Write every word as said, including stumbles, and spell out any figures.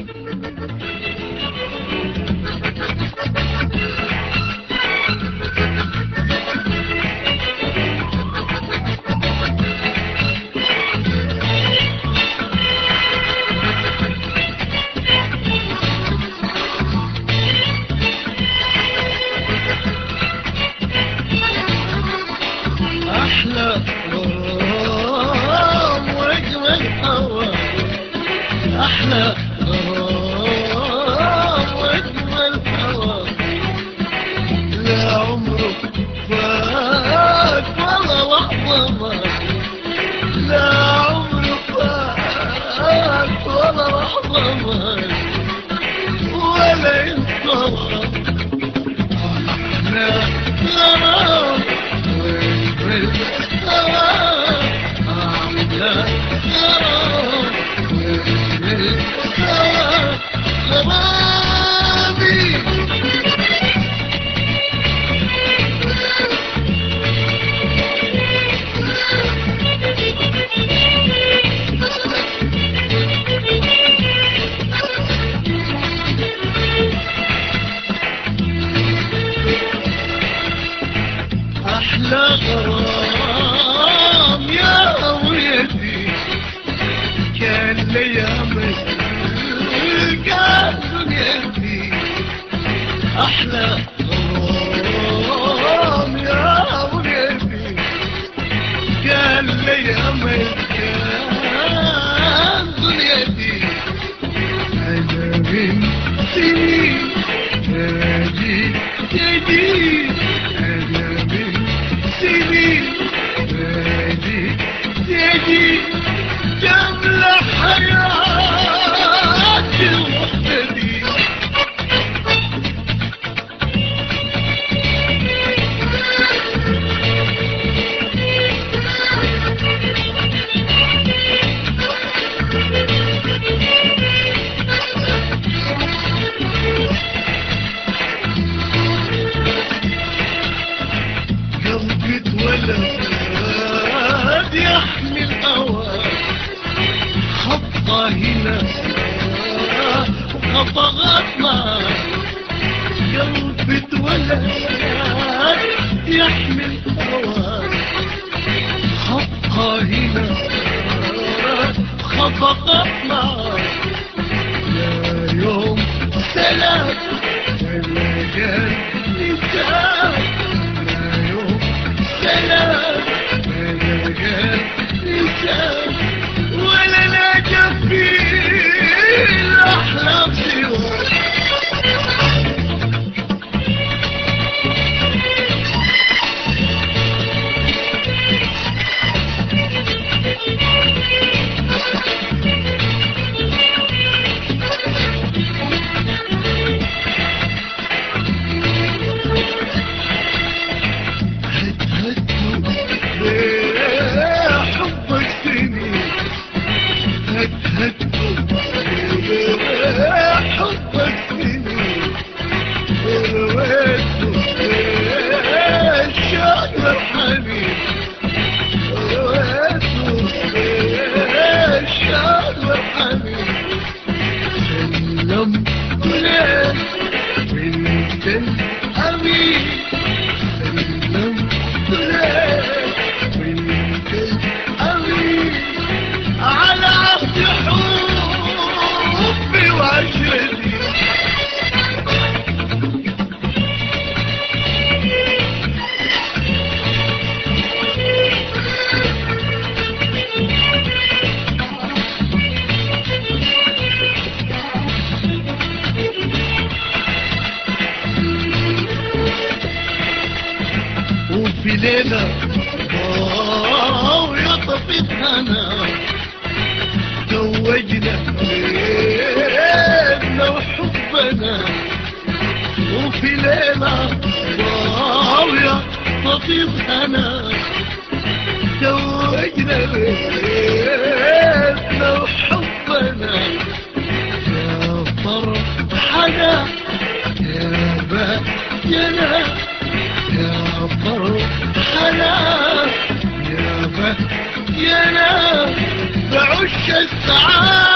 أحلى غرام وأجمل هوى لا عمره فات ولا لحظة مات لا عمره فات ولا لحظة مات ولا انصرف أحلى غرام وأجمل هوى أحلى غرام غرامي أحلى غرام يا ولدي كان ليامك كان دنيتي أحلى غرام يا ولدي كان ليامك كان دنيتي أنا من سنين ناجي جديد أنا من سنين ناجي جديد جملة حياتي وحدتي قلبي اتولد يحمل هواك خطة هنا وخطة غطنا قلبي اتولد يحمل هواك خطة هنا خطة غطنا يا يوم سلام ولا قال نسام يا يوم سلام ولا قال نسام ولا لاقى في الأحلام سواك حبك فيني ولويته الشوق والحنين ولويته الشوق والحنين سلم لك بنت الأمين سلم لك بنت الأمين على عهد حبي وعشرتي وفي ليلة واو يا طفيت أنا زوجنا بيتنا وحبنا وفي ليلة واو يا طفيت أنا زوجنا بيتنا وحبنا يا فرحنا يا بهجنا يا فرحنا يا بهجنا بعش السعادة